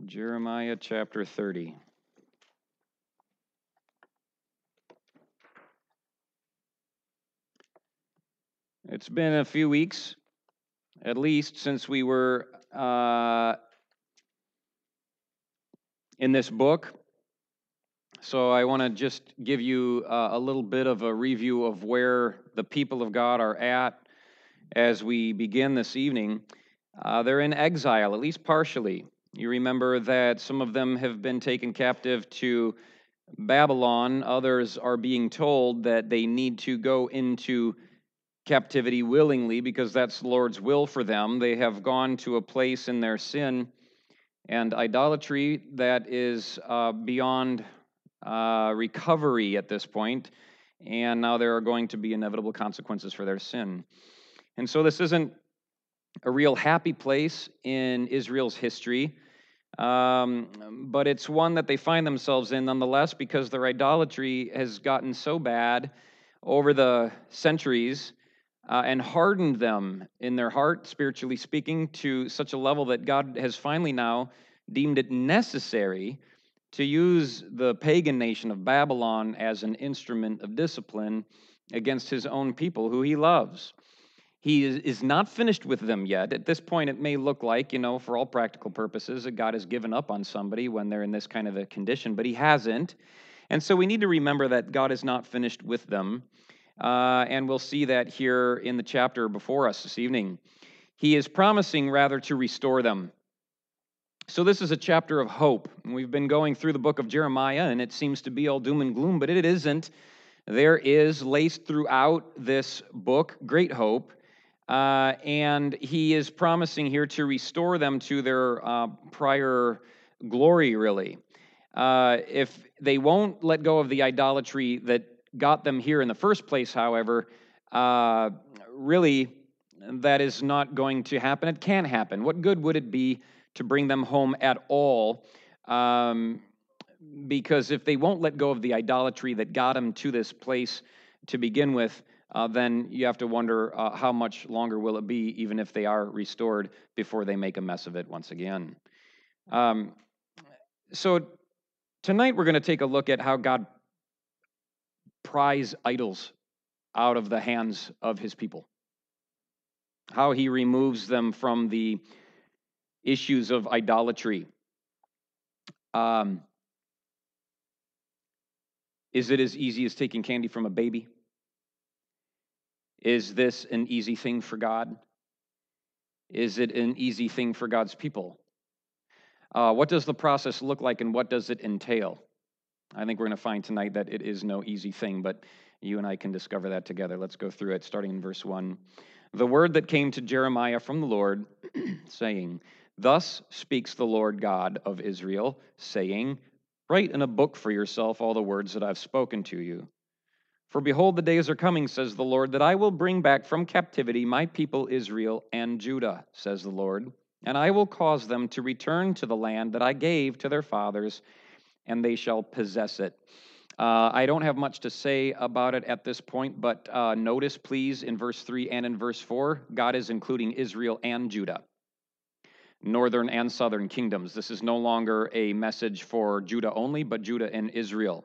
Jeremiah chapter 30. It's been a few weeks, at least, since we were in this book. So I want to just give you a little bit of a review of where the people of God are at as we begin this evening. They're in exile, at least partially. You remember that some of them have been taken captive to Babylon. Others are being told that they need to go into captivity willingly because that's the Lord's will for them. They have gone to a place in their sin and idolatry that is beyond recovery at this point, and now there are going to be inevitable consequences for their sin. And so this isn't a real happy place in Israel's history, but it's one that they find themselves in nonetheless because their idolatry has gotten so bad over the centuries and hardened them in their heart, spiritually speaking, to such a level that God has finally now deemed it necessary to use the pagan nation of Babylon as an instrument of discipline against his own people who he loves. He is not finished with them yet. At this point, it may look like, for all practical purposes, that God has given up on somebody when they're in this kind of a condition, but he hasn't. And so we need to remember that God is not finished with them. And we'll see that here in the chapter before us this evening. He is promising, rather, to restore them. So this is a chapter of hope. We've been going through the book of Jeremiah, and it seems to be all doom and gloom, but it isn't. There is, laced throughout this book, great hope. And he is promising here to restore them to their prior glory, really. If they won't let go of the idolatry that got them here in the first place, however, really, that is not going to happen. It can't happen. What good would it be to bring them home at all? Because if they won't let go of the idolatry that got them to this place to begin with, then you have to wonder how much longer will it be, even if they are restored, before they make a mess of it once again. So tonight we're going to take a look at how God pries idols out of the hands of his people, how he removes them from the issues of idolatry. Is it as easy as taking candy from a baby? Is this an easy thing for God? Is it an easy thing for God's people? What does the process look like, and what does it entail? I think we're going to find tonight that it is no easy thing, but you and I can discover that together. Let's go through it, starting in verse 1. The word that came to Jeremiah from the Lord, saying, Thus speaks the Lord God of Israel, saying, Write in a book for yourself all the words that I've spoken to you. For behold, the days are coming, says the Lord, that I will bring back from captivity my people Israel and Judah, says the Lord, and I will cause them to return to the land that I gave to their fathers, and they shall possess it. I don't have much to say about it at this point, but notice, please, in verse 3 and in verse 4, God is including Israel and Judah, northern and southern kingdoms. This is no longer a message for Judah only, but Judah and Israel.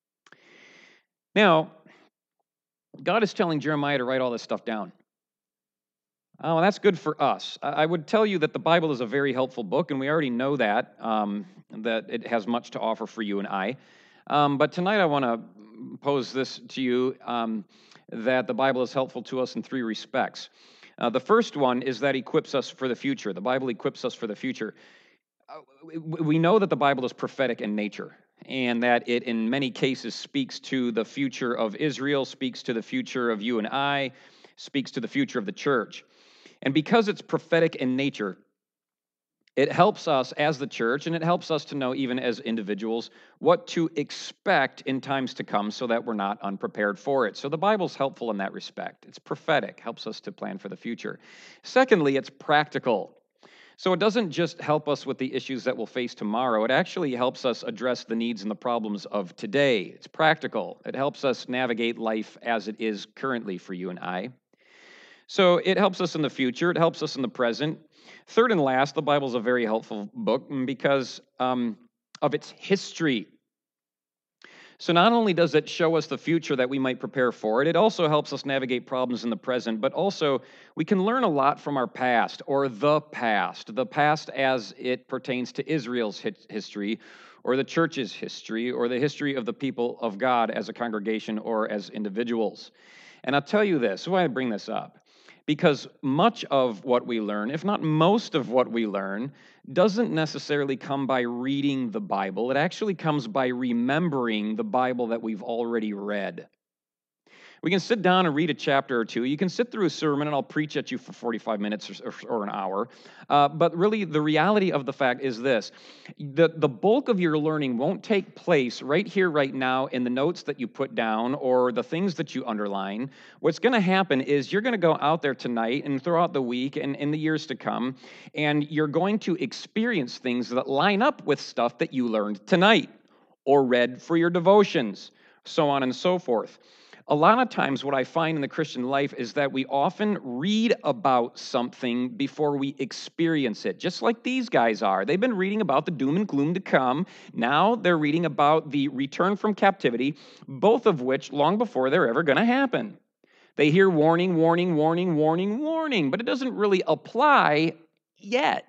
Now, God is telling Jeremiah to write all this stuff down. Oh, that's good for us. I would tell you that the Bible is a very helpful book, and we already know that, that it has much to offer for you and I. But tonight I want to pose this to you, that the Bible is helpful to us in three respects. The first one is that it equips us for the future. The Bible equips us for the future. We know that the Bible is prophetic in nature, and that it in many cases speaks to the future of Israel, speaks to the future of you and I, speaks to the future of the church. And because it's prophetic in nature, it helps us as the church, and it helps us to know, even as individuals, what to expect in times to come so that we're not unprepared for it. So the Bible's helpful in that respect. It's prophetic, helps us to plan for the future. Secondly, it's practical. So it doesn't just help us with the issues that we'll face tomorrow. It actually helps us address the needs and the problems of today. It's practical. It helps us navigate life as it is currently for you and I. So it helps us in the future. It helps us in the present. Third and last, the Bible is a very helpful book because of its history. So not only does it show us the future that we might prepare for it, it also helps us navigate problems in the present, but also we can learn a lot from our past, or the past as it pertains to Israel's history, or the church's history, or the history of the people of God as a congregation or as individuals. And I'll tell you this, why I bring this up. Because much of what we learn, if not most of what we learn, doesn't necessarily come by reading the Bible. It actually comes by remembering the Bible that we've already read. We can sit down and read a chapter or two. You can sit through a sermon and I'll preach at you for 45 minutes or an hour. But really, the reality of the fact is this. The bulk of your learning won't take place right here, right now, in the notes that you put down or the things that you underline. What's going to happen is you're going to go out there tonight and throughout the week and in the years to come, and you're going to experience things that line up with stuff that you learned tonight or read for your devotions, so on and so forth. A lot of times, what I find in the Christian life is that we often read about something before we experience it, just like these guys are. They've been reading about the doom and gloom to come. Now they're reading about the return from captivity, both of which, long before they're ever going to happen. They hear warning, warning, warning, warning, warning, but it doesn't really apply yet.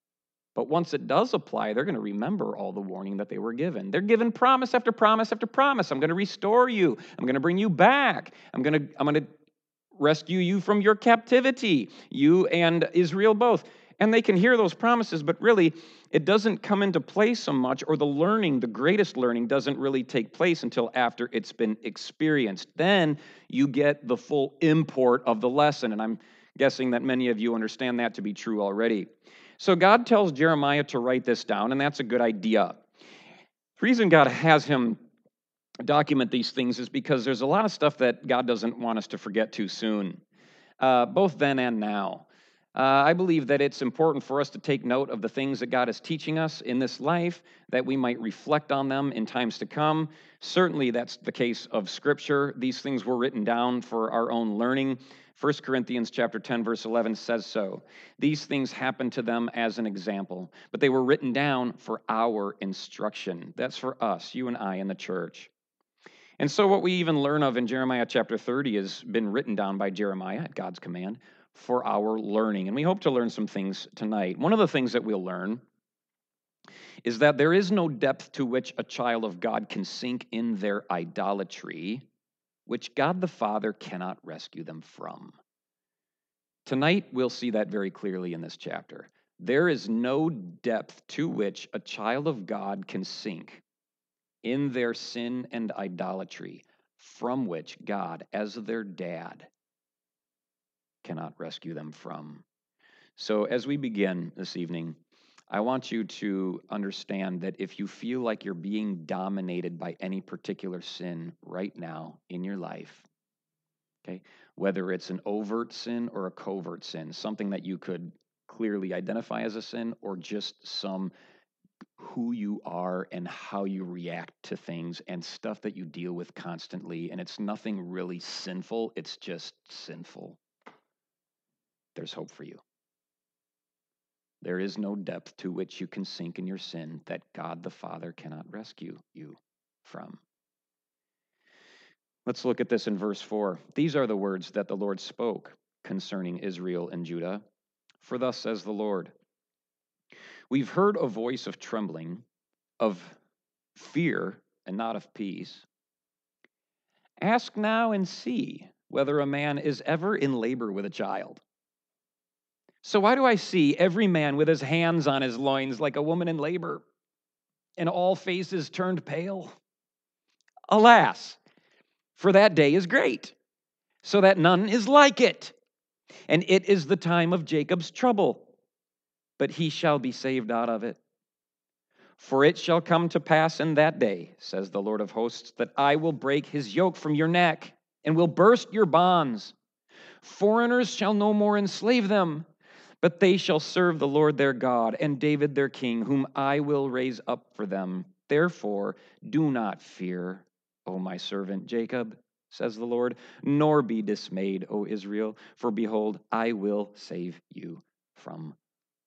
But once it does apply, they're going to remember all the warning that they were given. They're given promise after promise after promise. I'm going to restore you. I'm going to bring you back. I'm going to rescue you from your captivity, you and Israel both. And they can hear those promises, but really, it doesn't come into play so much, or the learning, the greatest learning, doesn't really take place until after it's been experienced. Then you get the full import of the lesson, and I'm guessing that many of you understand that to be true already. So God tells Jeremiah to write this down, and that's a good idea. The reason God has him document these things is because there's a lot of stuff that God doesn't want us to forget too soon, both then and now. I believe that it's important for us to take note of the things that God is teaching us in this life, that we might reflect on them in times to come. Certainly, that's the case of Scripture. These things were written down for our own learning. 1 Corinthians chapter 10, verse 11 says so. These things happened to them as an example, but they were written down for our instruction. That's for us, you and I, in the church. And so what we even learn of in Jeremiah chapter 30 has been written down by Jeremiah at God's command for our learning. And we hope to learn some things tonight. One of the things that we'll learn is that there is no depth to which a child of God can sink in their idolatry, which God the Father cannot rescue them from. Tonight, we'll see that very clearly in this chapter. There is no depth to which a child of God can sink in their sin and idolatry, from which God, as their dad, cannot rescue them from. So as we begin this evening, I want you to understand that if you feel like you're being dominated by any particular sin right now in your life, okay, whether it's an overt sin or a covert sin, something that you could clearly identify as a sin, or just some who you are and how you react to things and stuff that you deal with constantly, and it's nothing really sinful, it's just sinful. There's hope for you. There is no depth to which you can sink in your sin that God the Father cannot rescue you from. Let's look at this in verse 4. These are the words that the Lord spoke concerning Israel and Judah. For thus says the Lord, we've heard a voice of trembling, of fear, and not of peace. Ask now and see whether a man is ever in labor with a child. So why do I see every man with his hands on his loins like a woman in labor, and all faces turned pale? Alas, for that day is great, so that none is like it. And it is the time of Jacob's trouble, but he shall be saved out of it. For it shall come to pass in that day, says the Lord of hosts, that I will break his yoke from your neck and will burst your bonds. Foreigners shall no more enslave them, but they shall serve the Lord their God and David their king, whom I will raise up for them. Therefore, do not fear, O my servant Jacob, says the Lord, nor be dismayed, O Israel, for behold, I will save you from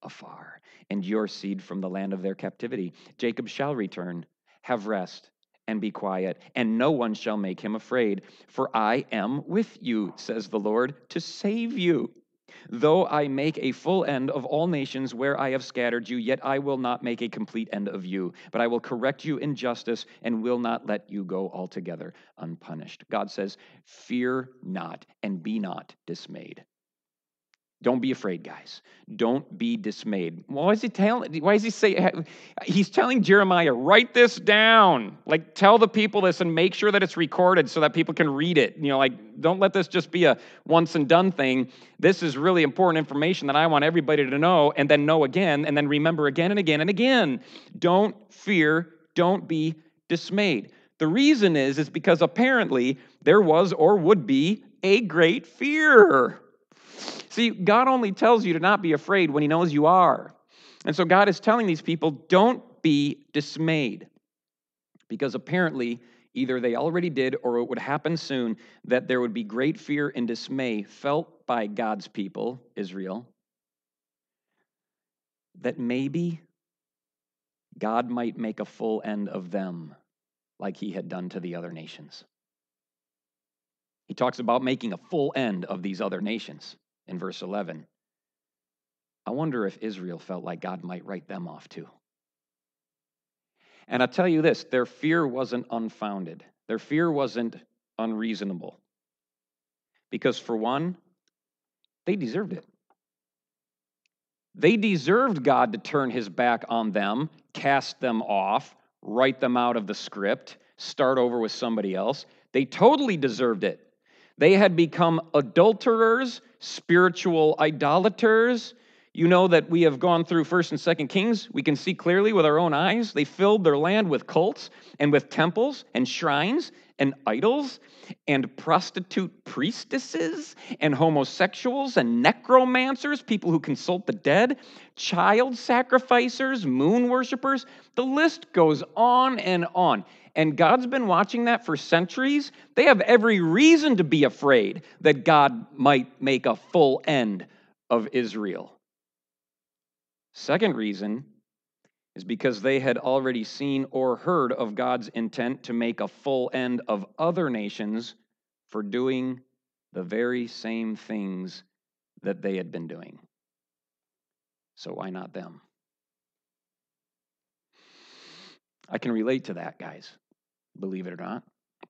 afar, and your seed from the land of their captivity. Jacob shall return, have rest, and be quiet, and no one shall make him afraid. For I am with you, says the Lord, to save you. Though I make a full end of all nations where I have scattered you, yet I will not make a complete end of you, but I will correct you in justice and will not let you go altogether unpunished. God says, fear not and be not dismayed. Don't be afraid, guys. Don't be dismayed. Why is he saying, he's telling Jeremiah, write this down. Like, tell the people this and make sure that it's recorded so that people can read it. Don't let this just be a once and done thing. This is really important information that I want everybody to know and then know again and then remember again and again and again. Don't fear. Don't be dismayed. The reason is because apparently there was or would be a great fear. See, God only tells you to not be afraid when he knows you are. And so God is telling these people, don't be dismayed. Because apparently, either they already did or it would happen soon, that there would be great fear and dismay felt by God's people, Israel, that maybe God might make a full end of them like he had done to the other nations. He talks about making a full end of these other nations. In verse 11, I wonder if Israel felt like God might write them off too. And I'll tell you this, their fear wasn't unfounded. Their fear wasn't unreasonable. Because for one, they deserved it. They deserved God to turn his back on them, cast them off, write them out of the script, start over with somebody else. They totally deserved it. They had become adulterers, spiritual idolaters. You know that we have gone through 1st and 2nd Kings. We can see clearly with our own eyes. They filled their land with cults and with temples and shrines and idols and prostitute priestesses and homosexuals and necromancers, people who consult the dead, child sacrificers, moon worshipers. The list goes on and on. And God's been watching that for centuries. They have every reason to be afraid that God might make a full end of Israel. Second reason is because they had already seen or heard of God's intent to make a full end of other nations for doing the very same things that they had been doing. So why not them? I can relate to that, guys. Believe it or not.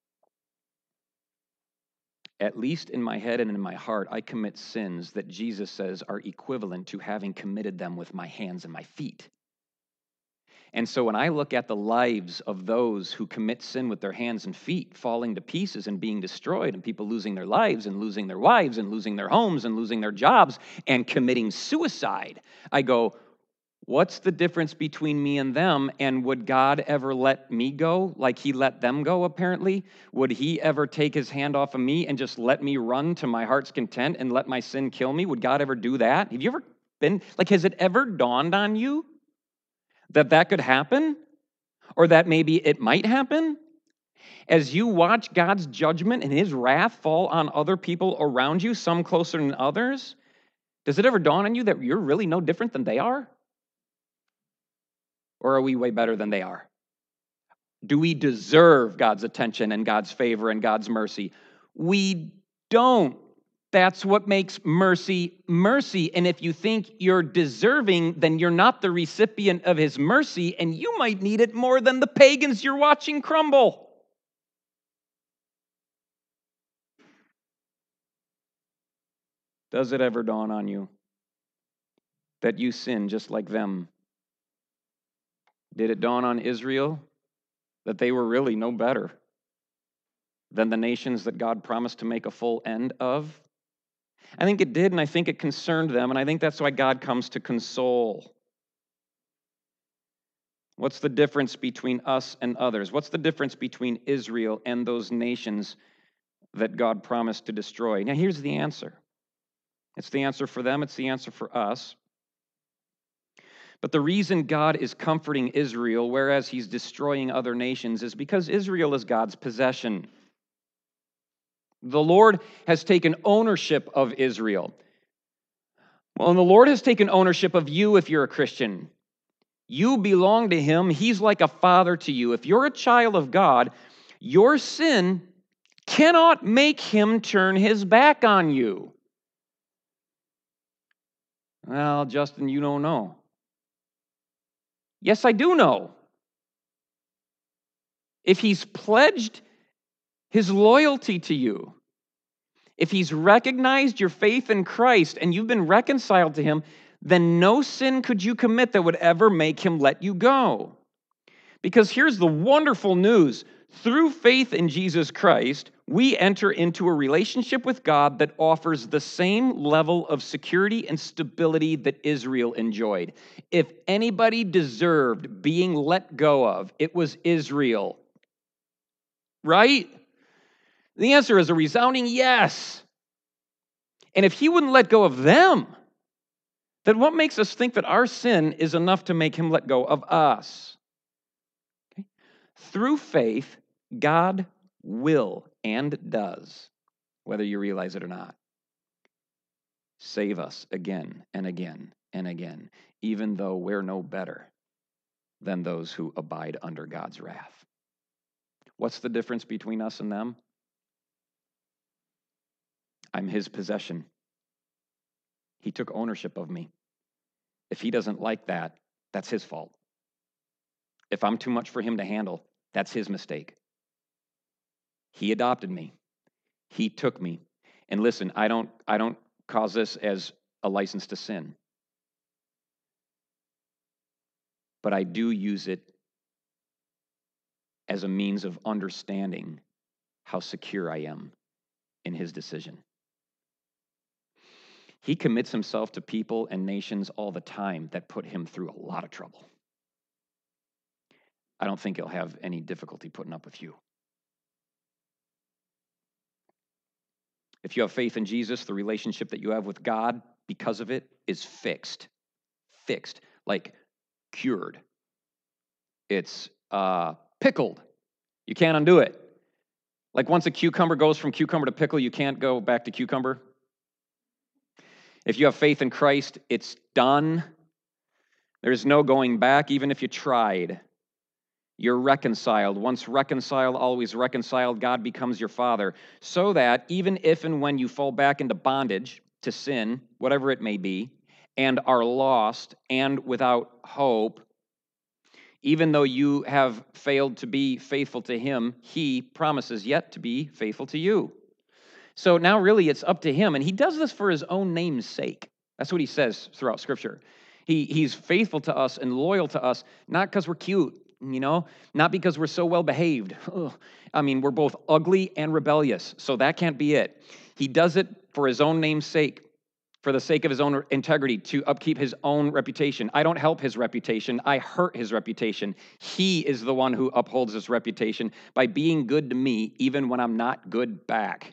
At least in my head and in my heart, I commit sins that Jesus says are equivalent to having committed them with my hands and my feet. And so when I look at the lives of those who commit sin with their hands and feet, falling to pieces and being destroyed, and people losing their lives and losing their wives and losing their homes and losing their jobs and committing suicide, I go, what's the difference between me and them? And would God ever let me go like he let them go, apparently? Would he ever take his hand off of me and just let me run to my heart's content and let my sin kill me? Would God ever do that? Have you ever been, has it ever dawned on you that could happen? Or that maybe it might happen? As you watch God's judgment and his wrath fall on other people around you, some closer than others, does it ever dawn on you that you're really no different than they are? Or are we way better than they are? Do we deserve God's attention and God's favor and God's mercy? We don't. That's what makes mercy mercy. And if you think you're deserving, then you're not the recipient of his mercy, and you might need it more than the pagans you're watching crumble. Does it ever dawn on you that you sin just like them? Did it dawn on Israel that they were really no better than the nations that God promised to make a full end of? I think it did, and I think it concerned them, and I think that's why God comes to console. What's the difference between us and others? What's the difference between Israel and those nations that God promised to destroy? Now, here's the answer. It's the answer for them, it's the answer for us. But the reason God is comforting Israel, whereas he's destroying other nations, is because Israel is God's possession. The Lord has taken ownership of Israel. Well, and the Lord has taken ownership of you if you're a Christian. You belong to him. He's like a father to you. If you're a child of God, your sin cannot make him turn his back on you. Well, Justin, you don't know. Yes, I do know. If he's pledged his loyalty to you, if he's recognized your faith in Christ and you've been reconciled to him, then no sin could you commit that would ever make him let you go. Because here's the wonderful news. Through faith in Jesus Christ, we enter into a relationship with God that offers the same level of security and stability that Israel enjoyed. If anybody deserved being let go of, it was Israel. Right? The answer is a resounding yes. And if he wouldn't let go of them, then what makes us think that our sin is enough to make him let go of us? Okay? Through faith, God will and does, whether you realize it or not, save us again and again and again, even though we're no better than those who abide under God's wrath. What's the difference between us and them? I'm his possession. He took ownership of me. If he doesn't like that, that's his fault. If I'm too much for him to handle, that's his mistake. He adopted me. He took me. And listen, I don't cause this as a license to sin. But I do use it as a means of understanding how secure I am in his decision. He commits himself to people and nations all the time that put him through a lot of trouble. I don't think he'll have any difficulty putting up with you. If you have faith in Jesus, the relationship that you have with God because of it is fixed. Fixed, like cured. It's pickled. You can't undo it. Like once a cucumber goes from cucumber to pickle, you can't go back to cucumber. If you have faith in Christ, it's done. There's no going back, even if you tried. You're reconciled. Once reconciled, always reconciled. God becomes your Father. So that even if and when you fall back into bondage to sin, whatever it may be, and are lost and without hope, even though you have failed to be faithful to him, he promises yet to be faithful to you. So now really it's up to him, and he does this for his own name's sake. That's what he says throughout Scripture. He's faithful to us and loyal to us, not because we're cute, not because we're so well behaved. I mean, we're both ugly and rebellious, so that can't be it. He does it for his own name's sake, for the sake of his own integrity, to upkeep his own reputation. I don't help his reputation. I hurt his reputation. He is the one who upholds his reputation by being good to me, even when I'm not good back.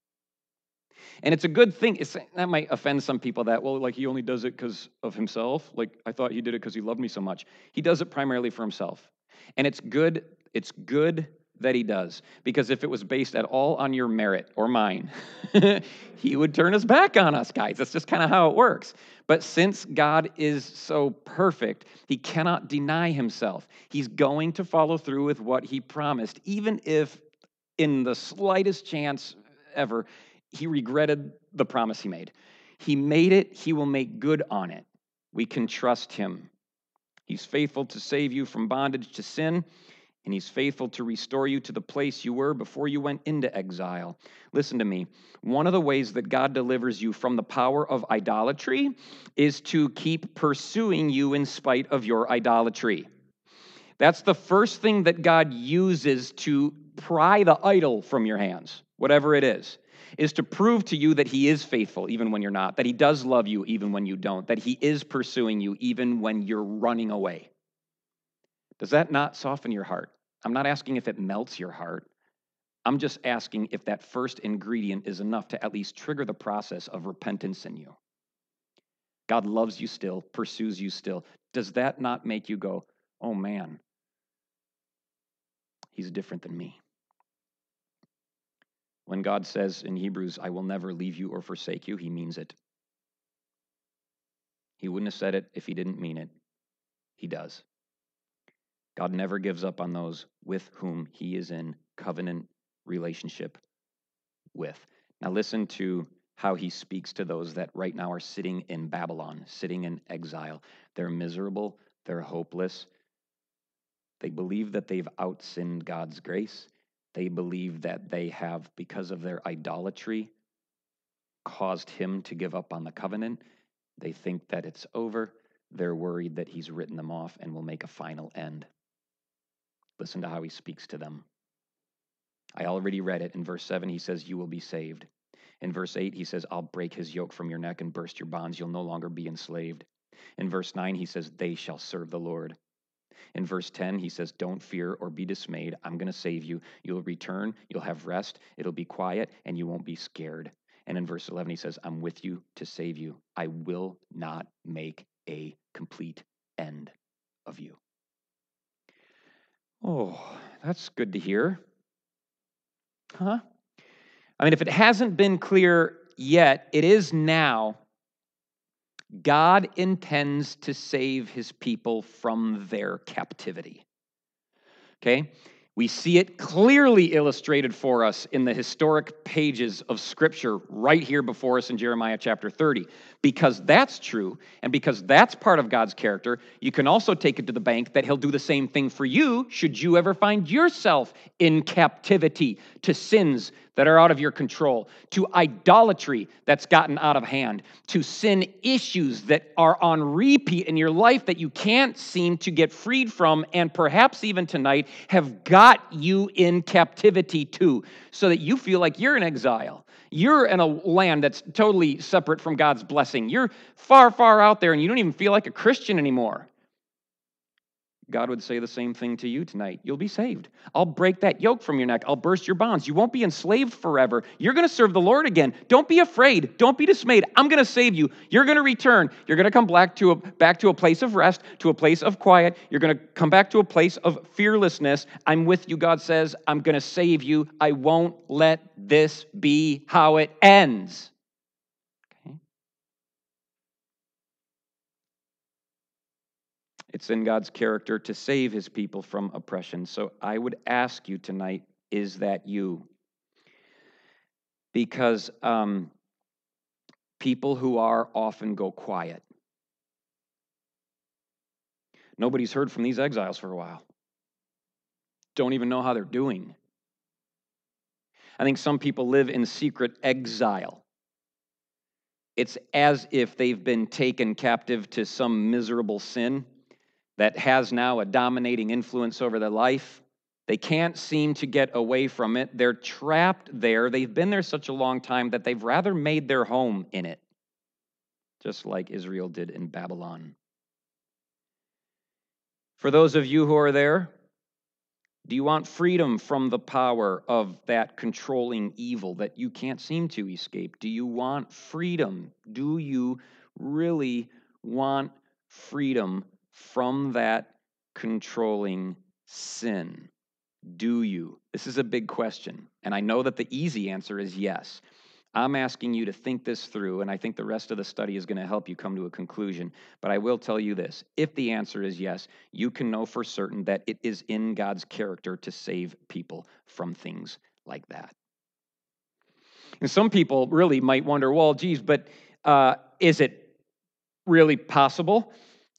And it's a good thing. That might offend some people that, well, like he only does it because of himself. Like I thought he did it because he loved me so much. He does it primarily for himself. And it's good that he does. Because if it was based at all on your merit or mine, he would turn his back on us, guys. That's just kind of how it works. But since God is so perfect, he cannot deny himself. He's going to follow through with what he promised, even if in the slightest chance ever, he regretted the promise he made. He made it. He will make good on it. We can trust him. He's faithful to save you from bondage to sin, and he's faithful to restore you to the place you were before you went into exile. Listen to me. One of the ways that God delivers you from the power of idolatry is to keep pursuing you in spite of your idolatry. That's the first thing that God uses to pry the idol from your hands, whatever it is to prove to you that he is faithful even when you're not, that he does love you even when you don't, that he is pursuing you even when you're running away. Does that not soften your heart? I'm not asking if it melts your heart. I'm just asking if that first ingredient is enough to at least trigger the process of repentance in you. God loves you still, pursues you still. Does that not make you go, oh man, he's different than me? When God says in Hebrews, I will never leave you or forsake you, he means it. He wouldn't have said it if he didn't mean it. He does. God never gives up on those with whom he is in covenant relationship with. Now listen to how he speaks to those that right now are sitting in Babylon, sitting in exile. They're miserable. They're hopeless. They believe that they've outsinned God's grace. They believe that they have, because of their idolatry, caused him to give up on the covenant. They think that it's over. They're worried that he's written them off and will make a final end. Listen to how he speaks to them. I already read it. In verse 7, he says, you will be saved. In verse 8, he says, I'll break his yoke from your neck and burst your bonds. You'll no longer be enslaved. In verse 9, he says, they shall serve the Lord. In verse 10, he says, don't fear or be dismayed. I'm going to save you. You'll return. You'll have rest. It'll be quiet, and you won't be scared. And in verse 11, he says, I'm with you to save you. I will not make a complete end of you. Oh, that's good to hear. Huh? I mean, if it hasn't been clear yet, it is now. God intends to save his people from their captivity. Okay? We see it clearly illustrated for us in the historic pages of Scripture right here before us in Jeremiah chapter 30. Because that's true, and because that's part of God's character, you can also take it to the bank that he'll do the same thing for you should you ever find yourself in captivity to sins that are out of your control, to idolatry that's gotten out of hand, to sin issues that are on repeat in your life that you can't seem to get freed from, and perhaps even tonight have got you in captivity too, so that you feel like you're in exile. You're in a land that's totally separate from God's blessing. You're far, far out there, and you don't even feel like a Christian anymore. God would say the same thing to you tonight. You'll be saved. I'll break that yoke from your neck. I'll burst your bonds. You won't be enslaved forever. You're going to serve the Lord again. Don't be afraid. Don't be dismayed. I'm going to save you. You're going to return. You're going to come back to a place of rest, to a place of quiet. You're going to come back to a place of fearlessness. I'm with you, God says. I'm going to save you. I won't let this be how it ends. It's in God's character to save his people from oppression. So I would ask you tonight, is that you? Because people who are often go quiet. Nobody's heard from these exiles for a while. Don't even know how they're doing. I think some people live in secret exile. It's as if they've been taken captive to some miserable sin that has now a dominating influence over their life. They can't seem to get away from it. They're trapped there. They've been there such a long time that they've rather made their home in it, just like Israel did in Babylon. For those of you who are there, do you want freedom from the power of that controlling evil that you can't seem to escape? Do you want freedom? Do you really want freedom from that controlling sin? Do you? This is a big question, and I know that the easy answer is yes. I'm asking you to think this through, and I think the rest of the study is going to help you come to a conclusion. But I will tell you this. If the answer is yes, you can know for certain that it is in God's character to save people from things like that. And some people really might wonder, well, geez, but is it really possible?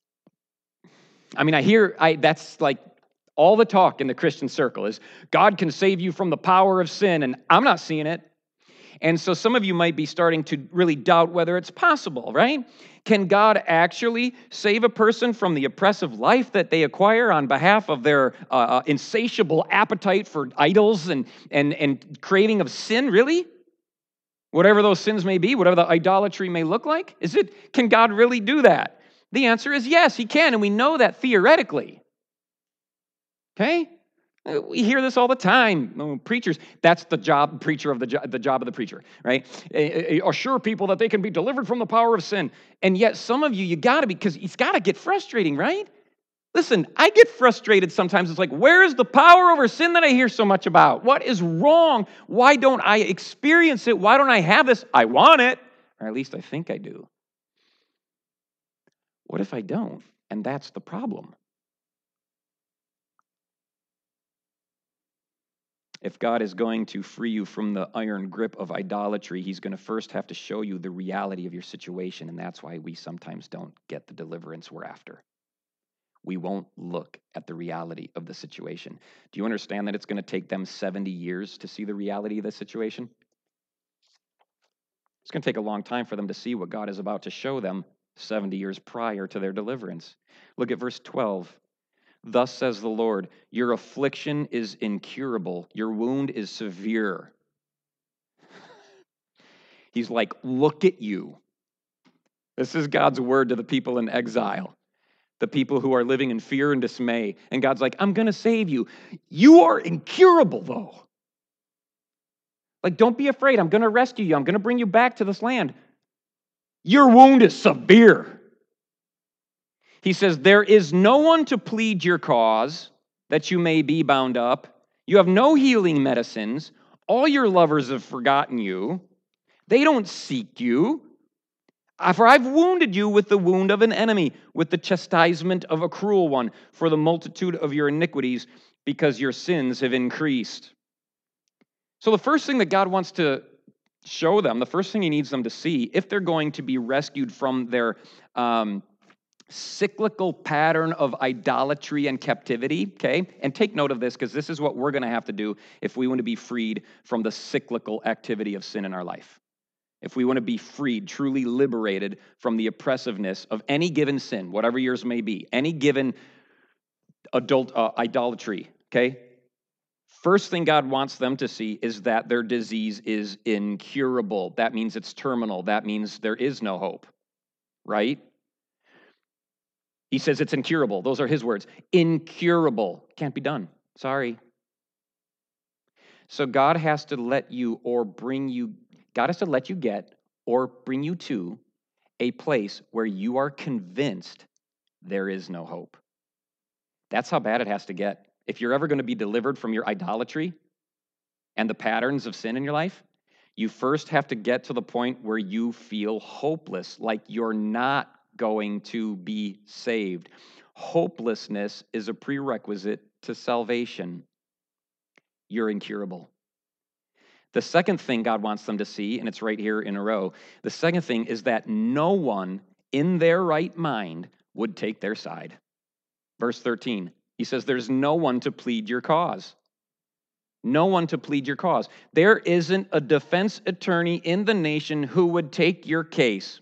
I mean, that's like all the talk in the Christian circle is God can save you from the power of sin, and I'm not seeing it. And so some of you might be starting to really doubt whether it's possible, right? Can God actually save a person from the oppressive life that they acquire on behalf of their insatiable appetite for idols and craving of sin, really? Whatever those sins may be, whatever the idolatry may look like, can God really do that? The answer is yes, he can, and we know that theoretically. Okay? We hear this all the time. Preachers, that's the job, the job of the preacher, right? Assure people that they can be delivered from the power of sin. And yet some of you got to be, because it's got to get frustrating, right? Listen, I get frustrated sometimes. It's like, where is the power over sin that I hear so much about? What is wrong? Why don't I experience it? Why don't I have this? I want it, or at least I think I do. What if I don't? And that's the problem. If God is going to free you from the iron grip of idolatry, he's going to first have to show you the reality of your situation, and that's why we sometimes don't get the deliverance we're after. We won't look at the reality of the situation. Do you understand that it's going to take them 70 years to see the reality of the situation? It's going to take a long time for them to see what God is about to show them 70 years prior to their deliverance. Look at verse 12. Thus says the Lord, your affliction is incurable, your wound is severe. He's like, look at you. This is God's word to the people in exile, the people who are living in fear and dismay. And God's like, I'm going to save you. You are incurable, though. Like, don't be afraid. I'm going to rescue you. I'm going to bring you back to this land. Your wound is severe. He says, there is no one to plead your cause that you may be bound up. You have no healing medicines. All your lovers have forgotten you. They don't seek you. For I've wounded you with the wound of an enemy, with the chastisement of a cruel one, for the multitude of your iniquities, because your sins have increased. So the first thing that God wants to show them, the first thing he needs them to see, if they're going to be rescued from their cyclical pattern of idolatry and captivity, okay? And take note of this, because this is what we're going to have to do if we want to be freed from the cyclical activity of sin in our life. If we want to be freed, truly liberated from the oppressiveness of any given sin, whatever yours may be, any given idolatry, okay? First thing God wants them to see is that their disease is incurable. That means it's terminal. That means there is no hope, right? He says it's incurable. Those are his words. Incurable. Can't be done. Sorry. So God has to let you God has to let you get or bring you to a place where you are convinced there is no hope. That's how bad it has to get. If you're ever going to be delivered from your idolatry and the patterns of sin in your life, you first have to get to the point where you feel hopeless, like you're not going to be saved. Hopelessness is a prerequisite to salvation. You're incurable. The second thing God wants them to see, and it's right here in a row, the second thing is that no one in their right mind would take their side. Verse 13, he says, there's no one to plead your cause. No one to plead your cause. There isn't a defense attorney in the nation who would take your case.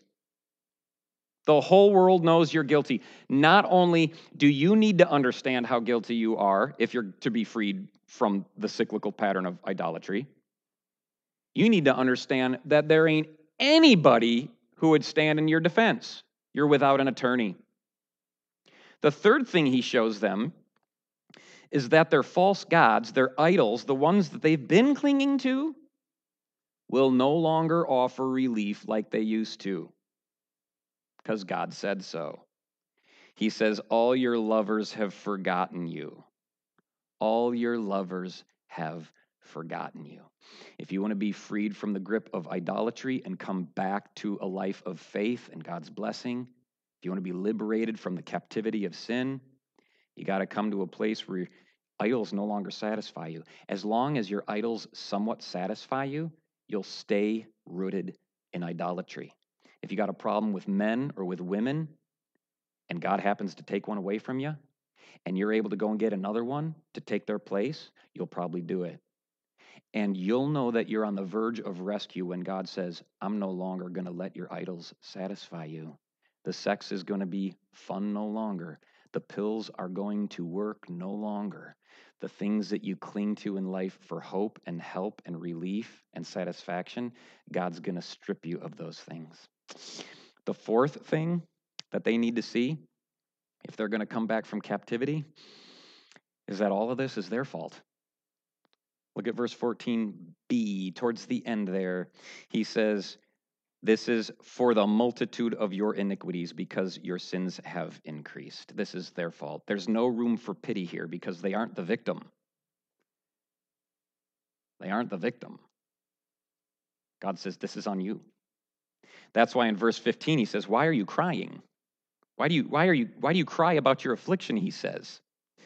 The whole world knows you're guilty. Not only do you need to understand how guilty you are if you're to be freed from the cyclical pattern of idolatry, you need to understand that there ain't anybody who would stand in your defense. You're without an attorney. The third thing he shows them is that their false gods, their idols, the ones that they've been clinging to, will no longer offer relief like they used to, because God said so. He says, all your lovers have forgotten you. All your lovers have forgotten you. If you want to be freed from the grip of idolatry and come back to a life of faith and God's blessing, if you want to be liberated from the captivity of sin, you got to come to a place where idols no longer satisfy you. As long as your idols somewhat satisfy you, you'll stay rooted in idolatry. If you got a problem with men or with women, and God happens to take one away from you, and you're able to go and get another one to take their place, you'll probably do it. And you'll know that you're on the verge of rescue when God says, I'm no longer going to let your idols satisfy you. The sex is going to be fun no longer. The pills are going to work no longer. The things that you cling to in life for hope and help and relief and satisfaction, God's going to strip you of those things. The fourth thing that they need to see, if they're going to come back from captivity, is that all of this is their fault. Look at verse 14b, towards the end there. He says, this is for the multitude of your iniquities, because your sins have increased. This is their fault. There's no room for pity here because they aren't the victim. They aren't the victim. God says, this is on you. That's why in verse 15 he says, why are you crying? Why do you cry about your affliction, he says.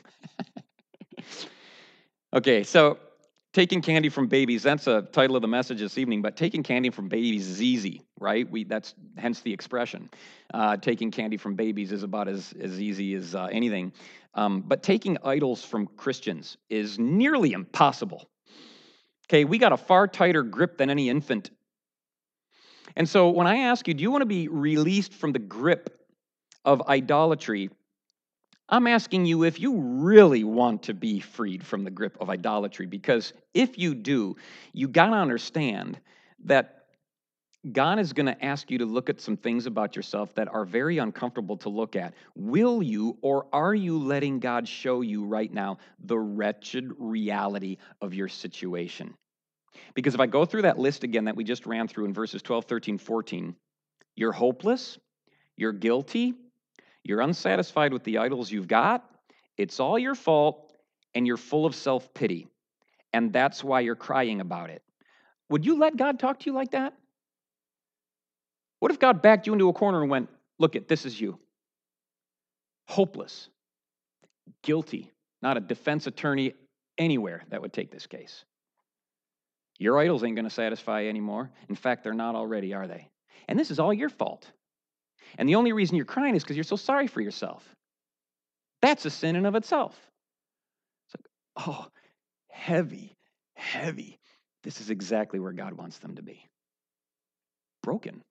Okay, so taking candy from babies, that's a title of the message this evening, but taking candy from babies is easy, right? That's hence the expression. Taking candy from babies is about as easy as anything. But taking idols from Christians is nearly impossible. Okay, we got a far tighter grip than any infant. And so when I ask you, do you want to be released from the grip of idolatry? I'm asking you if you really want to be freed from the grip of idolatry, because if you do, you got to understand that God is going to ask you to look at some things about yourself that are very uncomfortable to look at. Will you, or are you letting God show you right now the wretched reality of your situation? Because if I go through that list again that we just ran through in verses 12, 13, 14, you're hopeless, you're guilty, you're unsatisfied with the idols you've got, it's all your fault, and you're full of self-pity. And that's why you're crying about it. Would you let God talk to you like that? What if God backed you into a corner and went, look it, this is you. Hopeless, guilty, not a defense attorney anywhere that would take this case. Your idols ain't going to satisfy anymore. In fact, they're not already, are they? And this is all your fault. And the only reason you're crying is because you're so sorry for yourself. That's a sin in of itself. It's like, oh, heavy, heavy. This is exactly where God wants them to be. Broken.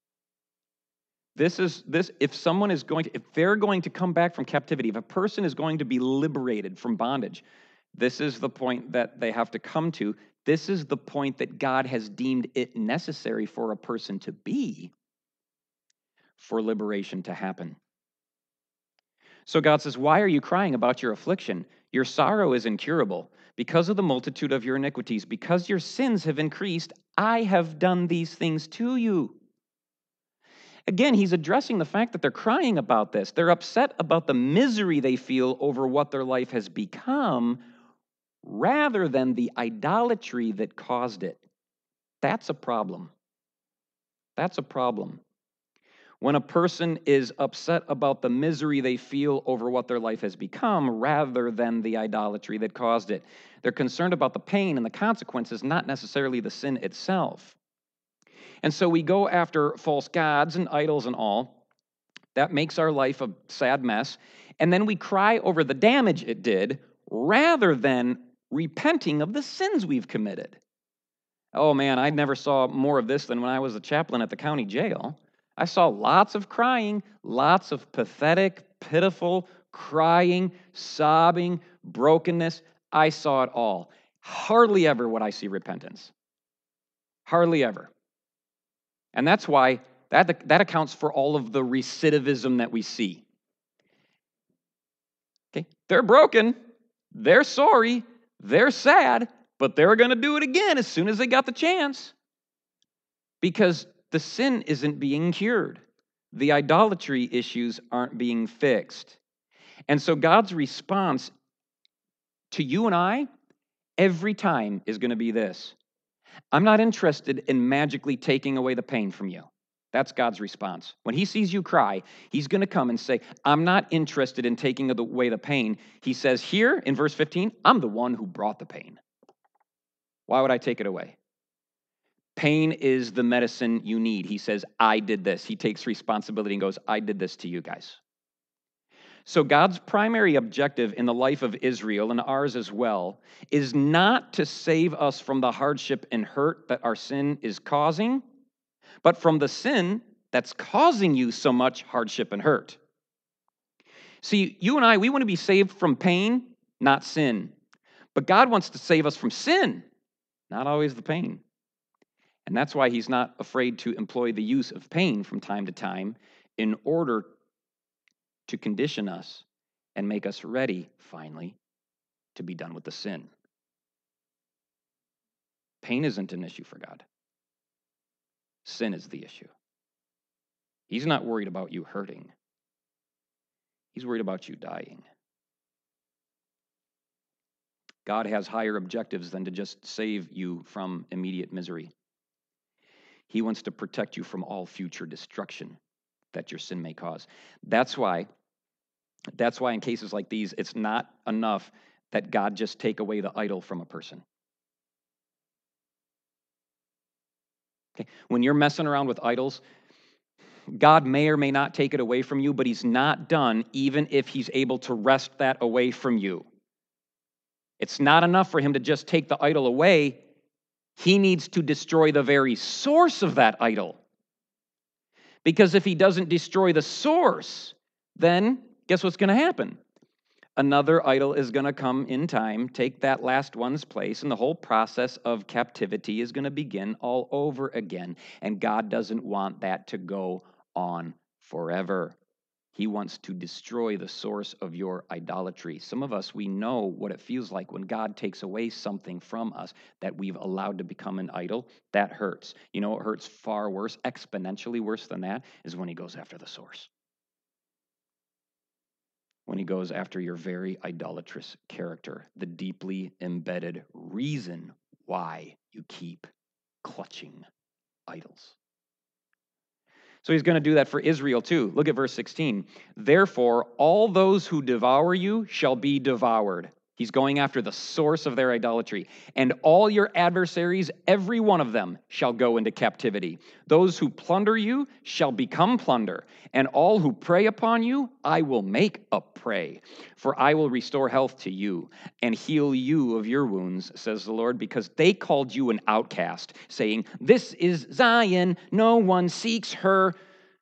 If they're going to come back from captivity, if a person is going to be liberated from bondage, this is the point that they have to come to. This is the point that God has deemed it necessary for a person to be for liberation to happen. So God says, why are you crying about your affliction? Your sorrow is incurable because of the multitude of your iniquities. Because your sins have increased, I have done these things to you. Again, he's addressing the fact that they're crying about this. They're upset about the misery they feel over what their life has become rather than the idolatry that caused it. That's a problem. That's a problem. When a person is upset about the misery they feel over what their life has become rather than the idolatry that caused it. They're concerned about the pain and the consequences, not necessarily the sin itself. And so we go after false gods and idols and all. That makes our life a sad mess. And then we cry over the damage it did rather than repenting of the sins we've committed. Oh man, I never saw more of this than when I was a chaplain at the county jail. I saw lots of crying, lots of pathetic, pitiful crying, sobbing, brokenness. I saw it all. Hardly ever would I see repentance. Hardly ever. And that's why that accounts for all of the recidivism that we see. Okay? They're broken, they're sorry, they're sad, but they're going to do it again as soon as they got the chance. Because the sin isn't being cured. The idolatry issues aren't being fixed. And so God's response to you and I every time is going to be this. I'm not interested in magically taking away the pain from you. That's God's response. When he sees you cry, he's going to come and say, I'm not interested in taking away the pain. He says here in verse 15, I'm the one who brought the pain. Why would I take it away? Pain is the medicine you need. He says, I did this. He takes responsibility and goes, I did this to you guys. So God's primary objective in the life of Israel, and ours as well, is not to save us from the hardship and hurt that our sin is causing, but from the sin that's causing you so much hardship and hurt. See, you and I, we want to be saved from pain, not sin. But God wants to save us from sin, not always the pain. And that's why he's not afraid to employ the use of pain from time to time in order to condition us and make us ready, finally, to be done with the sin. Pain isn't an issue for God. Sin is the issue. He's not worried about you hurting. He's worried about you dying. God has higher objectives than to just save you from immediate misery. He wants to protect you from all future destruction. that your sin may cause. That's why in cases like these, it's not enough that God just take away the idol from a person. Okay? When you're messing around with idols, God may or may not take it away from you, but he's not done even if he's able to wrest that away from you. It's not enough for him to just take the idol away. He needs to destroy the very source of that idol. Because if he doesn't destroy the source, then guess what's going to happen? Another idol is going to come in time, take that last one's place, and the whole process of captivity is going to begin all over again. And God doesn't want that to go on forever. He wants to destroy the source of your idolatry. Some of us, we know what it feels like when God takes away something from us that we've allowed to become an idol. That hurts. You know what hurts far worse, exponentially worse than that, is when he goes after the source. When he goes after your very idolatrous character, the deeply embedded reason why you keep clutching idols. So he's going to do that for Israel too. Look at verse 16. Therefore, all those who devour you shall be devoured. He's going after the source of their idolatry. And all your adversaries, every one of them, shall go into captivity. Those who plunder you shall become plunder. And all who prey upon you, I will make a prey. For I will restore health to you and heal you of your wounds, says the Lord, because they called you an outcast, saying, this is Zion, no one seeks her.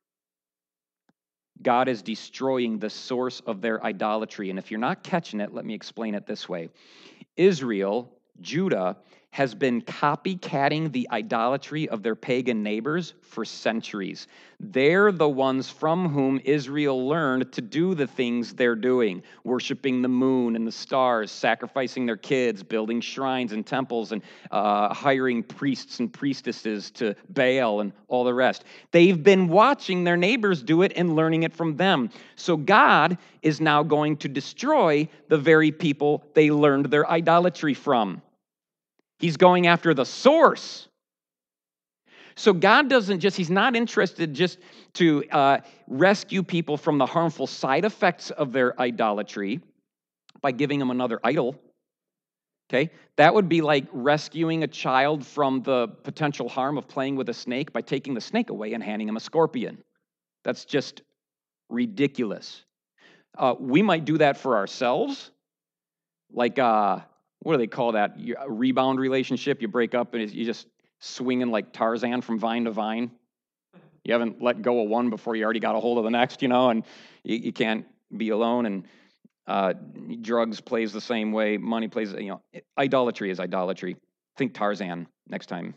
God is destroying the source of their idolatry. And if you're not catching it, let me explain it this way. Israel, Judah, has been copycatting the idolatry of their pagan neighbors for centuries. They're the ones from whom Israel learned to do the things they're doing, worshiping the moon and the stars, sacrificing their kids, building shrines and temples, and hiring priests and priestesses to Baal and all the rest. They've been watching their neighbors do it and learning it from them. So God is now going to destroy the very people they learned their idolatry from. He's going after the source. So God doesn't just, he's not interested just to rescue people from the harmful side effects of their idolatry by giving them another idol. Okay? That would be like rescuing a child from the potential harm of playing with a snake by taking the snake away and handing him a scorpion. That's just ridiculous. We might do that for ourselves, like what do they call that? A rebound relationship. You break up and you just swinging like Tarzan from vine to vine. You haven't let go of one before you already got a hold of the next, and you can't be alone. And drugs plays the same way. Money plays, idolatry is idolatry. Think Tarzan next time.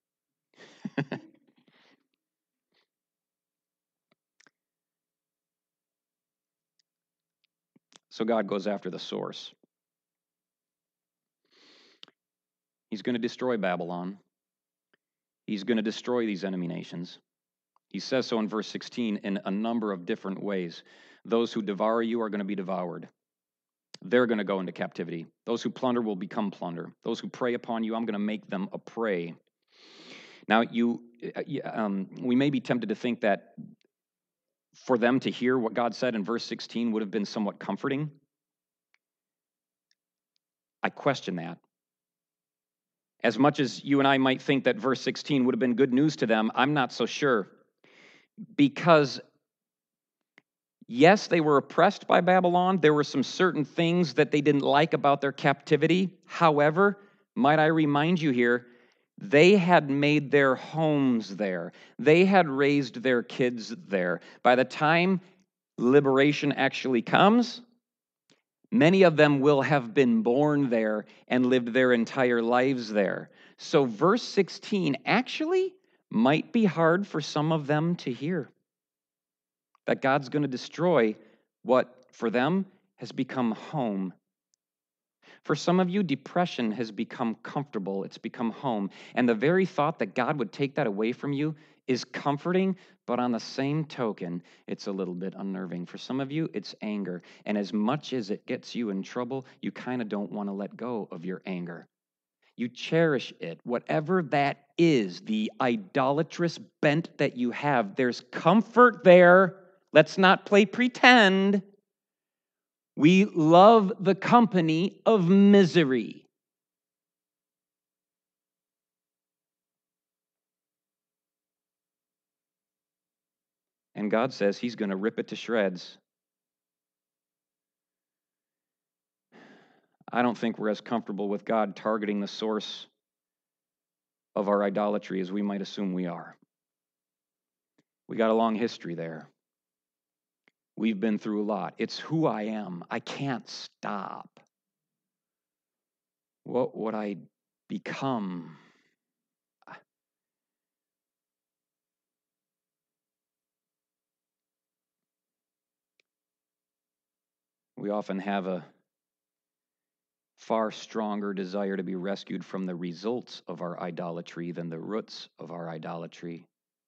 So God goes after the source. He's going to destroy Babylon. He's going to destroy these enemy nations. He says so in verse 16 in a number of different ways. Those who devour you are going to be devoured. They're going to go into captivity. Those who plunder will become plunder. Those who prey upon you, I'm going to make them a prey. Now, we may be tempted to think that for them to hear what God said in verse 16 would have been somewhat comforting. I question that. As much as you and I might think that verse 16 would have been good news to them, I'm not so sure. Because, yes, they were oppressed by Babylon. There were some certain things that they didn't like about their captivity. However, might I remind you here, they had made their homes there. They had raised their kids there. By the time liberation actually comes, many of them will have been born there and lived their entire lives there. So verse 16 actually might be hard for some of them to hear. That God's going to destroy what for them has become home. For some of you, depression has become comfortable. It's become home. And the very thought that God would take that away from you is comforting, but on the same token, it's a little bit unnerving. For some of you, it's anger. And as much as it gets you in trouble, you kind of don't want to let go of your anger. You cherish it. Whatever that is, the idolatrous bent that you have, there's comfort there. Let's not play pretend. We love the company of misery. And God says He's going to rip it to shreds. I don't think we're as comfortable with God targeting the source of our idolatry as we might assume we are. We got a long history there. We've been through a lot. It's who I am. I can't stop. What would I become? We often have a far stronger desire to be rescued from the results of our idolatry than the roots of our idolatry.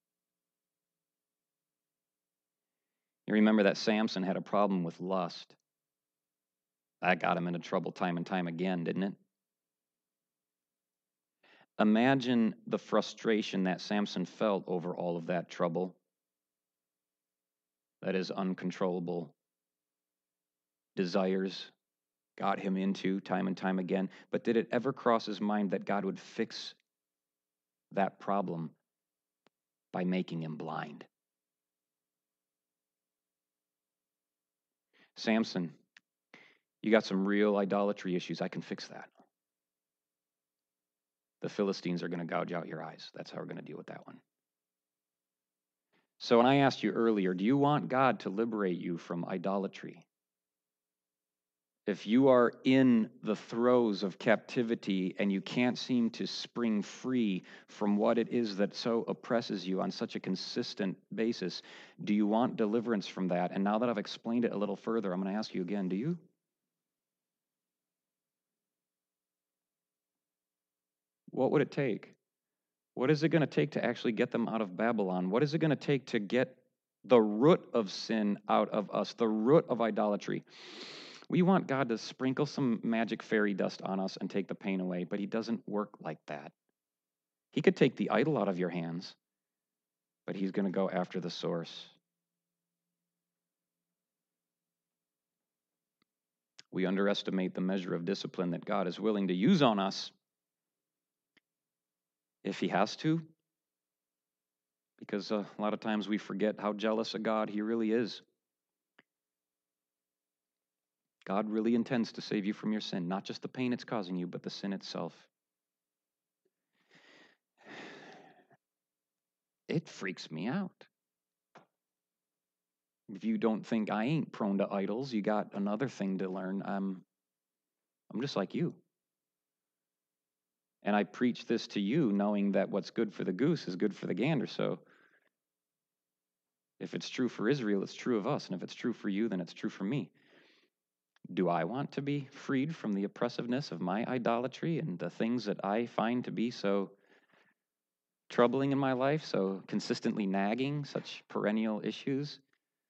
You remember that Samson had a problem with lust. That got him into trouble time and time again, didn't it? Imagine the frustration that Samson felt over all of that trouble. That is uncontrollable desires got him into time and time again. But did it ever cross his mind that God would fix that problem by making him blind? Samson, you got some real idolatry issues. I can fix that. The Philistines are going to gouge out your eyes. That's how we're going to deal with that one. So when I asked you earlier, do you want God to liberate you from idolatry? If you are in the throes of captivity and you can't seem to spring free from what it is that so oppresses you on such a consistent basis, do you want deliverance from that? And now that I've explained it a little further, I'm going to ask you again, do you? What would it take? What is it going to take to actually get them out of Babylon? What is it going to take to get the root of sin out of us, the root of idolatry? We want God to sprinkle some magic fairy dust on us and take the pain away, but He doesn't work like that. He could take the idol out of your hands, but He's going to go after the source. We underestimate the measure of discipline that God is willing to use on us if He has to, because a lot of times we forget how jealous a God He really is. God really intends to save you from your sin, not just the pain it's causing you, but the sin itself. It freaks me out. If you don't think I ain't prone to idols, you got another thing to learn. I'm just like you. And I preach this to you knowing that what's good for the goose is good for the gander. So if it's true for Israel, it's true of us. And if it's true for you, then it's true for me. Do I want to be freed from the oppressiveness of my idolatry and the things that I find to be so troubling in my life, so consistently nagging, such perennial issues?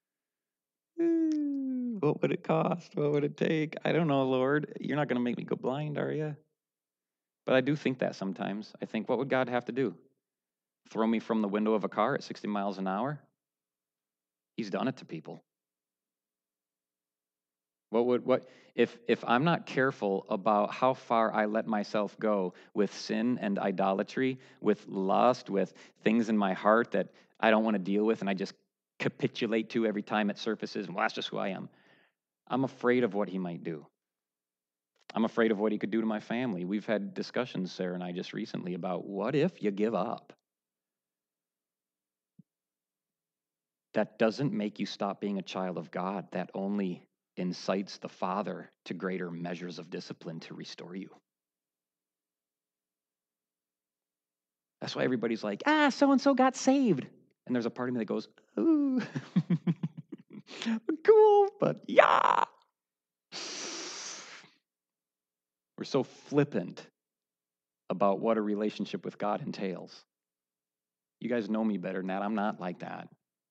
What would it cost? What would it take? I don't know, Lord. You're not going to make me go blind, are you? But I do think that sometimes. I think, what would God have to do? Throw me from the window of a car at 60 miles an hour? He's done it to people. If I'm not careful about how far I let myself go with sin and idolatry, with lust, with things in my heart that I don't want to deal with and I just capitulate to every time it surfaces, well, that's just who I am. I'm afraid of what He might do. I'm afraid of what He could do to my family. We've had discussions, Sarah and I, just recently about what if you give up? That doesn't make you stop being a child of God. That only incites the Father to greater measures of discipline to restore you. That's why everybody's like, so-and-so got saved. And there's a part of me that goes, ooh, cool, but yeah. We're so flippant about what a relationship with God entails. You guys know me better than that. I'm not like that.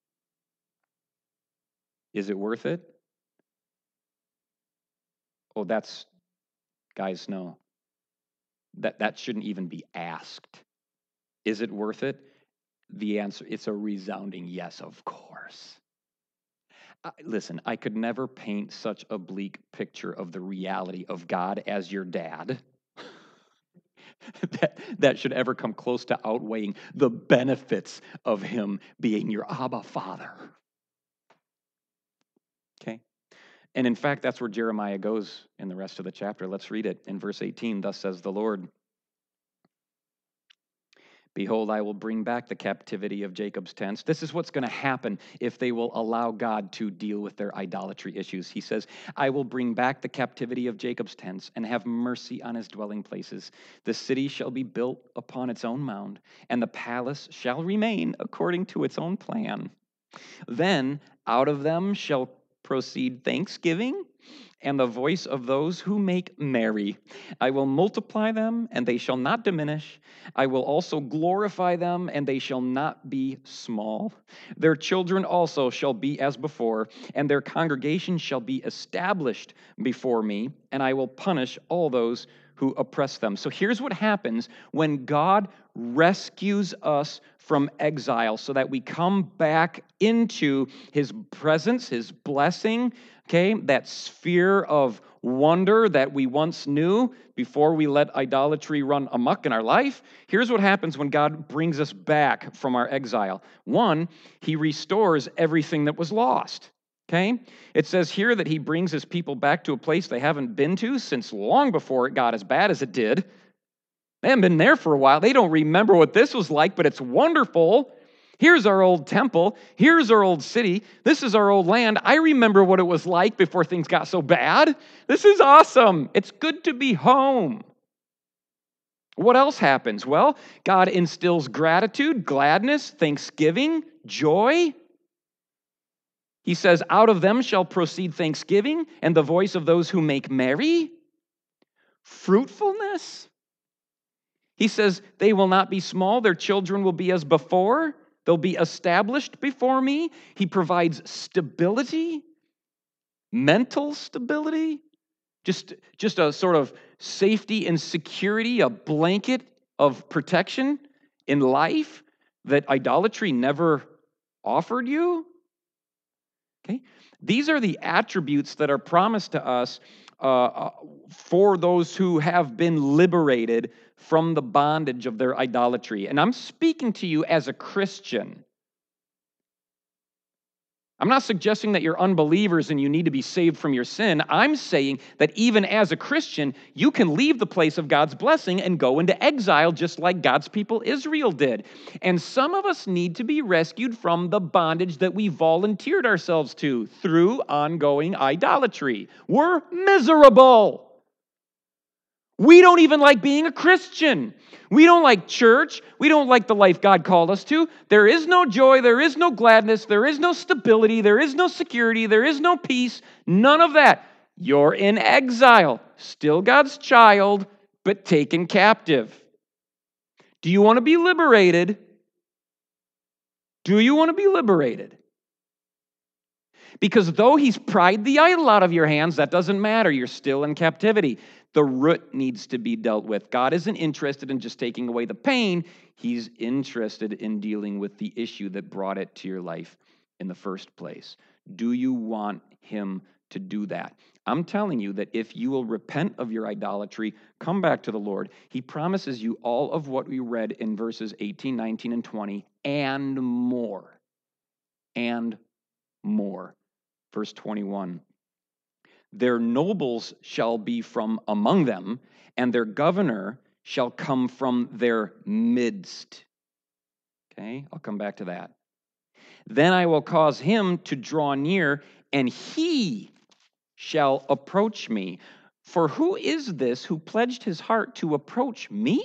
Is it worth it? Oh, guys, no. That shouldn't even be asked. Is it worth it? The answer, it's a resounding yes, of course. Listen, I could never paint such a bleak picture of the reality of God as your dad that should ever come close to outweighing the benefits of him being your Abba Father. Okay? And in fact, that's where Jeremiah goes in the rest of the chapter. Let's read it in verse 18. Thus says the Lord, behold, I will bring back the captivity of Jacob's tents. This is what's going to happen if they will allow God to deal with their idolatry issues. He says, I will bring back the captivity of Jacob's tents and have mercy on his dwelling places. The city shall be built upon its own mound, and the palace shall remain according to its own plan. Then out of them shall proceed thanksgiving and the voice of those who make merry. I will multiply them, and they shall not diminish. I will also glorify them, and they shall not be small. Their children also shall be as before, and their congregation shall be established before me, and I will punish all those who oppress them. So here's what happens when God rescues us from exile so that we come back into his presence, his blessing, okay, that sphere of wonder that we once knew before we let idolatry run amok in our life. Here's what happens when God brings us back from our exile. One, he restores everything that was lost. Okay? It says here that he brings his people back to a place they haven't been to since long before it got as bad as it did. They haven't been there for a while. They don't remember what this was like, but it's wonderful. Here's our old temple. Here's our old city. This is our old land. I remember what it was like before things got so bad. This is awesome. It's good to be home. What else happens? Well, God instills gratitude, gladness, thanksgiving, joy. He says, out of them shall proceed thanksgiving and the voice of those who make merry. Fruitfulness. He says, they will not be small. Their children will be as before. They'll be established before me. He provides stability, mental stability, just a sort of safety and security, a blanket of protection in life that idolatry never offered you. Okay? These are the attributes that are promised to us for those who have been liberated from the bondage of their idolatry. And I'm speaking to you as a Christian. I'm not suggesting that you're unbelievers and you need to be saved from your sin. I'm saying that even as a Christian, you can leave the place of God's blessing and go into exile just like God's people Israel did. And some of us need to be rescued from the bondage that we volunteered ourselves to through ongoing idolatry. We're miserable. We don't even like being a Christian. We don't like church. We don't like the life God called us to. There is no joy. There is no gladness. There is no stability. There is no security. There is no peace. None of that. You're in exile. Still God's child, but taken captive. Do you want to be liberated? Do you want to be liberated? Because though he's pried the idol out of your hands, that doesn't matter. You're still in captivity. The root needs to be dealt with. God isn't interested in just taking away the pain. He's interested in dealing with the issue that brought it to your life in the first place. Do you want him to do that? I'm telling you that if you will repent of your idolatry, come back to the Lord, he promises you all of what we read in verses 18, 19, and 20, and more. And more. Verse 21. Their nobles shall be from among them, and their governor shall come from their midst. Okay, I'll come back to that. Then I will cause him to draw near, and he shall approach me. For who is this who pledged his heart to approach me?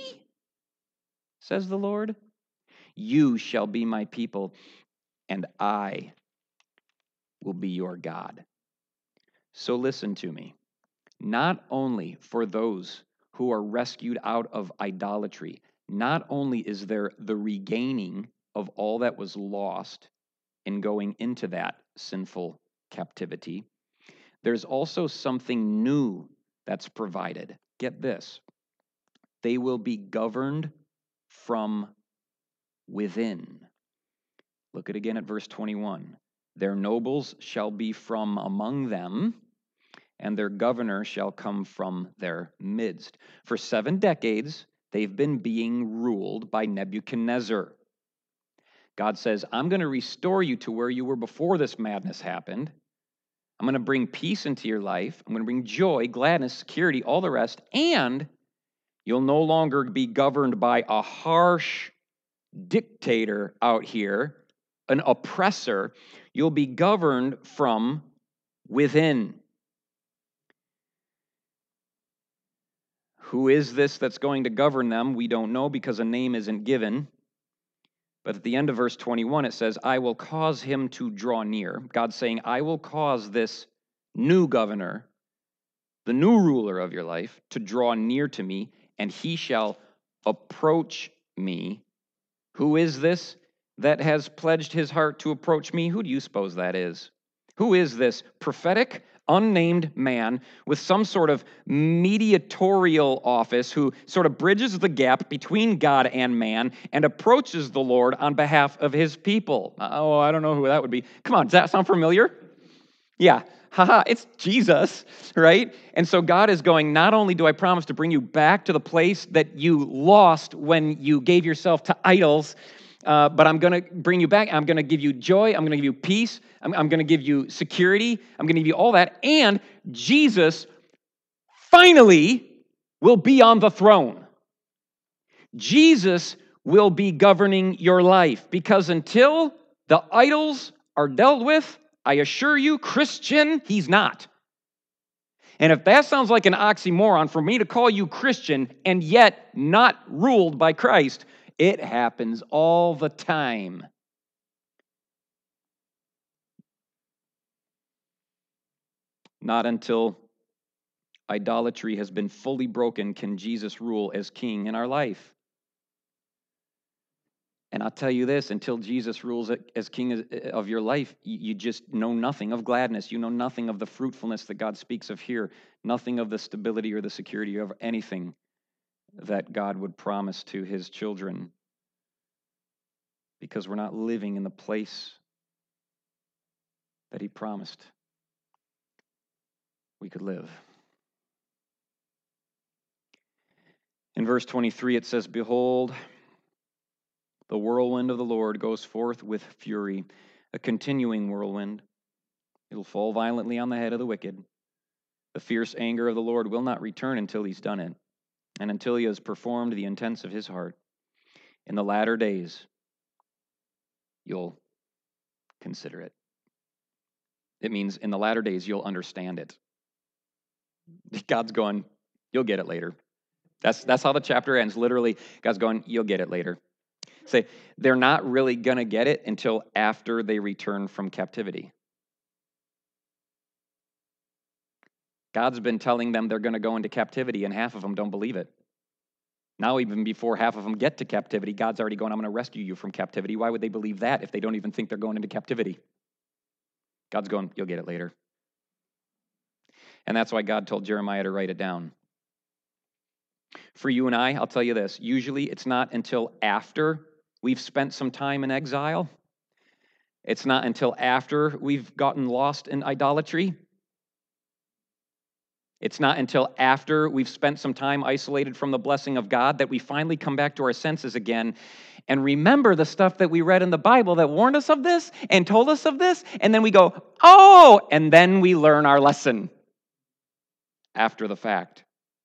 Says the Lord. You shall be my people, and I will be your God. So listen to me. Not only for those who are rescued out of idolatry, not only is there the regaining of all that was lost in going into that sinful captivity, there's also something new that's provided. Get this. they will be governed from within. Look at again at verse 21. Their nobles shall be from among them, and their governor shall come from their midst. For 7 decades, they've been being ruled by Nebuchadnezzar. God says, I'm going to restore you to where you were before this madness happened. I'm going to bring peace into your life. I'm going to bring joy, gladness, security, all the rest, and you'll no longer be governed by a harsh dictator out here, an oppressor. You'll be governed from within. Who is this that's going to govern them? We don't know because a name isn't given. But at the end of verse 21, it says, I will cause him to draw near. God's saying, I will cause this new governor, the new ruler of your life, to draw near to me, and he shall approach me. Who is this that has pledged his heart to approach me? Who do you suppose that is? Who is this prophetic, unnamed man with some sort of mediatorial office who sort of bridges the gap between God and man and approaches the Lord on behalf of his people? Oh, I don't know who that would be. Come on, does that sound familiar? Yeah. Haha, it's Jesus, right? And so God is going, not only do I promise to bring you back to the place that you lost when you gave yourself to idols, but I'm going to bring you back. I'm going to give you joy. I'm going to give you peace. I'm going to give you security. I'm going to give you all that. And Jesus finally will be on the throne. Jesus will be governing your life, because until the idols are dealt with, I assure you, Christian, he's not. And if that sounds like an oxymoron for me to call you Christian and yet not ruled by Christ, it happens all the time. Not until idolatry has been fully broken can Jesus rule as king in our life. And I'll tell you this, until Jesus rules as king of your life, you just know nothing of gladness. You know nothing of the fruitfulness that God speaks of here, nothing of the stability or the security of anything that God would promise to his children, because we're not living in the place that he promised we could live. In verse 23, it says, Behold, the whirlwind of the Lord goes forth with fury, a continuing whirlwind. It will fall violently on the head of the wicked. The fierce anger of the Lord will not return until he's done it, and until he has performed the intents of his heart. In the latter days, you'll consider it. It means in the latter days, you'll understand it. God's going, you'll get it later. That's how the chapter ends. Literally, God's going, you'll get it later. Say, they're not really going to get it until after they return from captivity. God's been telling them they're going to go into captivity, and half of them don't believe it. Now, even before half of them get to captivity, God's already going, I'm going to rescue you from captivity. Why would they believe that if they don't even think they're going into captivity? God's going, you'll get it later. And that's why God told Jeremiah to write it down. For you and I, I'll tell you this, usually it's not until after we've spent some time in exile. It's not until after we've gotten lost in idolatry. It's not until after we've spent some time isolated from the blessing of God that we finally come back to our senses again and remember the stuff that we read in the Bible that warned us of this and told us of this, and then we go, oh, and then we learn our lesson after the fact.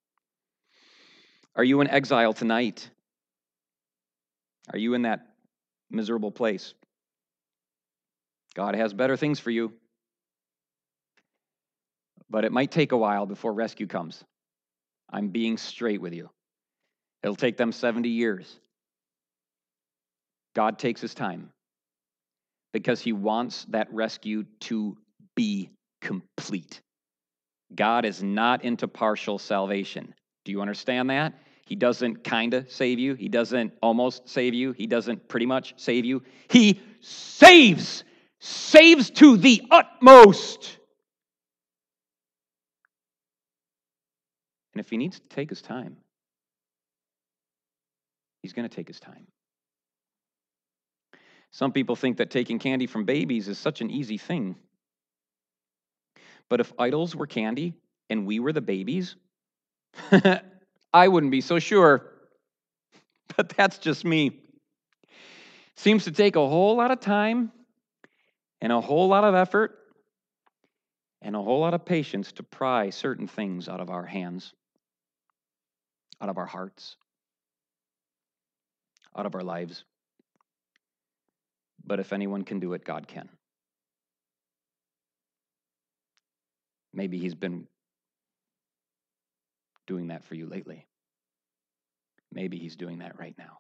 Are you in exile tonight? Are you in that miserable place? God has better things for you. But it might take a while before rescue comes. I'm being straight with you. It'll take them 70 years. God takes his time because he wants that rescue to be complete. God is not into partial salvation. Do you understand that? He doesn't kind of save you. He doesn't almost save you. He doesn't pretty much save you. He saves to the utmost. And if he needs to take his time, He's going to take his time. Some people think that taking candy from babies is such an easy thing. But if idols were candy and we were the babies, I wouldn't be so sure. But that's just me. Seems to take a whole lot of time and a whole lot of effort and a whole lot of patience to pry certain things out of our hands, out of our hearts, out of our lives. But if anyone can do it, God can. Maybe he's been doing that for you lately. Maybe he's doing that right now.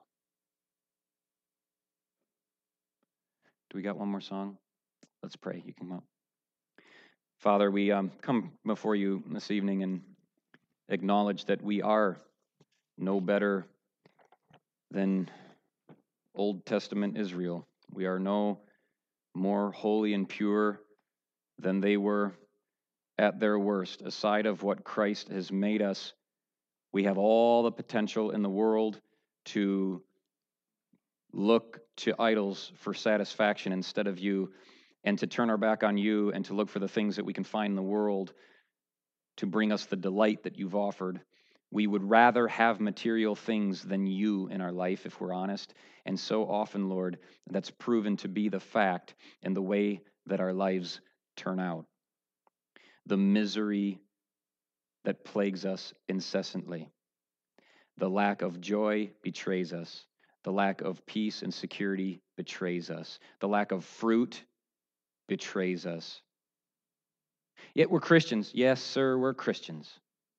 Do we got one more song? Let's pray. You can come up. Father, we come before you this evening and acknowledge that we are no better than Old Testament Israel. We are no more holy and pure than they were at their worst. Aside of what Christ has made us, we have all the potential in the world to look to idols for satisfaction instead of you, and to turn our back on you and to look for the things that we can find in the world to bring us the delight that you've offered. We would rather have material things than you in our life, if we're honest. And so often, Lord, that's proven to be the fact in the way that our lives turn out. The misery that plagues us incessantly. The lack of joy betrays us. The lack of peace and security betrays us. The lack of fruit betrays us. Yet we're Christians. Yes, sir, we're Christians.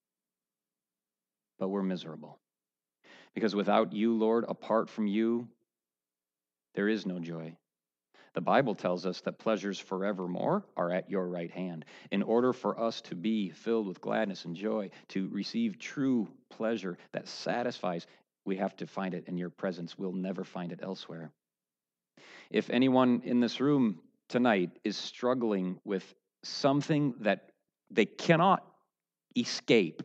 But we're miserable. Because without you, Lord, apart from you, there is no joy. The Bible tells us that pleasures forevermore are at your right hand. In order for us to be filled with gladness and joy, to receive true pleasure that satisfies, we have to find it in your presence. We'll never find it elsewhere. If anyone in this room tonight is struggling with something that they cannot escape,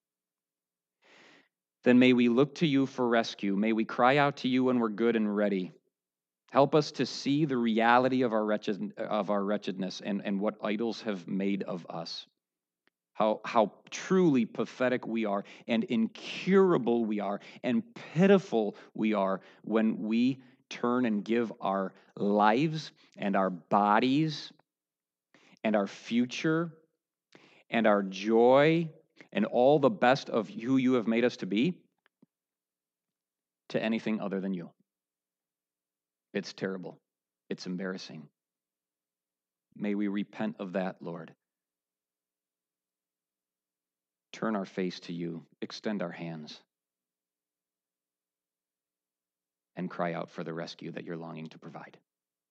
then may we look to you for rescue. May we cry out to you when we're good and ready. Help us to see the reality of our wretchedness and what idols have made of us. How truly pathetic we are and incurable we are and pitiful we are when we turn and give our lives and our bodies and our future and our joy and all the best of who you have made us to be to anything other than you. It's terrible. It's embarrassing. May we repent of that, Lord. Turn our face to you, extend our hands, and cry out for the rescue that you're longing to provide.